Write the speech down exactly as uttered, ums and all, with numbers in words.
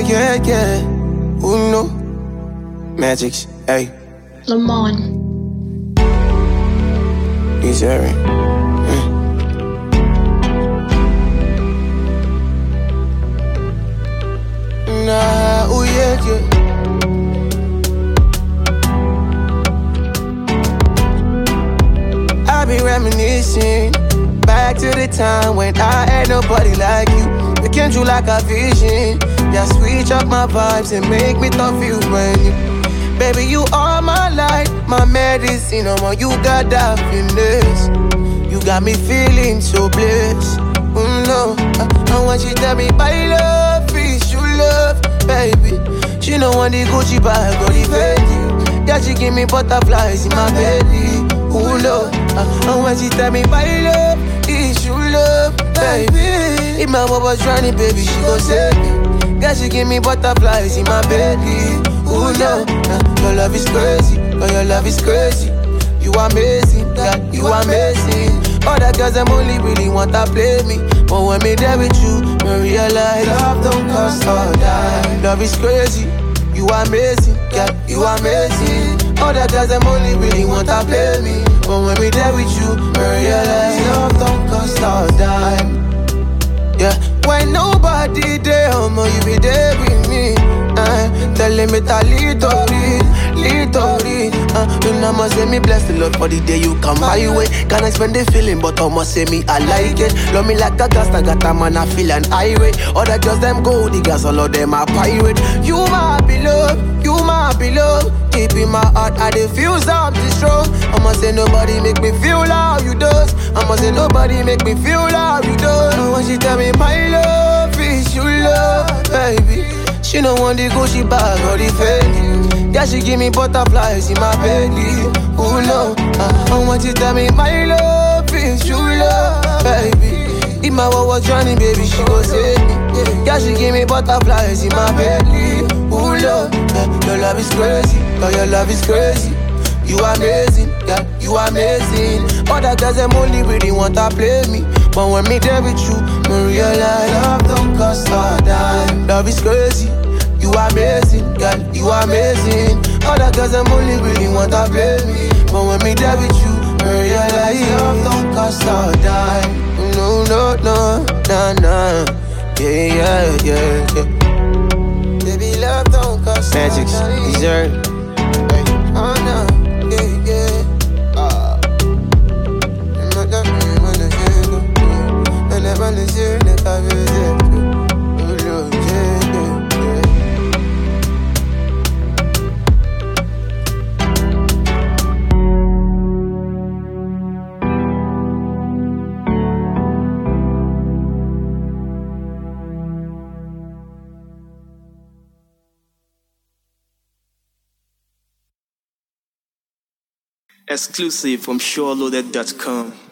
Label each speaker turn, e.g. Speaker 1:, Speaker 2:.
Speaker 1: yeah, yeah. Uno. Magics, hey.
Speaker 2: Lamont.
Speaker 1: He's Harry. Mm. Nah, oh yeah, yeah. I be reminiscing back to the time when I had nobody like you. It came true like a vision. Just switch up my vibes and make me thought feel brand new. Baby, you are my light, my medicine. Oh, man, you got that finesse. You got me feeling so blessed. Mm, no, I, I want you to tell me my love is you love, baby. She know want the Gucci bag or the Fendi. Yeah, she give me butterflies in my belly. Ooh, no, I, I want you to tell me my love is you love, baby. If my mama was drowning, baby, she gon' save me. Yeah, she give me butterflies in my belly. Ooh, no, uh, your love is crazy, oh, your love is crazy. You amazing, God, you amazing. All the girls, them only really want to play me. But when me there with you, me realize love don't cost a dime. Love is crazy, you amazing, God, you amazing. All the girls, them only really want to play me. But when me there with you, me realize love don't cost a dime. Yeah, when nobody there, homo, you be there with me. Uh, telling me to little bit, little bit. Uh, you know, must say me bless the Lord for the day you come my way. Can't explain the feeling, but I must say me I like it. Love me like a gas, I got a man, I feel an irate. Other girls them go, the girls all of them are pirate. You my beloved, you my beloved. Deep in my heart, I dey feel something strong. I must say nobody make me feel how you does. I must say nobody make me feel how you does. I want you tell me my love is you love, baby. She don't want the Gucci bag or the Fendi. Yeah, she give me butterflies in my belly. Ooh, no, uh, I want you to tell me my love is you love, baby. If my world was drowning, baby, she gon' save me. Yeah, she give me butterflies in my belly. Ooh, no, uh, your love is crazy, oh, your love is crazy. You amazing, yeah, you amazing. Other girls, them only really want to play me. But when me there with you, me realize love don't cost a dime. Love is crazy, you amazing, girl, you amazing. Other girls, them only really want to play me. But when me there with you, me realize love don't cost a dime. No, no, no, no, no. Yeah, yeah, yeah, yeah. Baby, love don't cost a dime. Magics, dessert. Hey, oh no, yeah, yeah.
Speaker 3: Exclusive from SureLoaded dot com.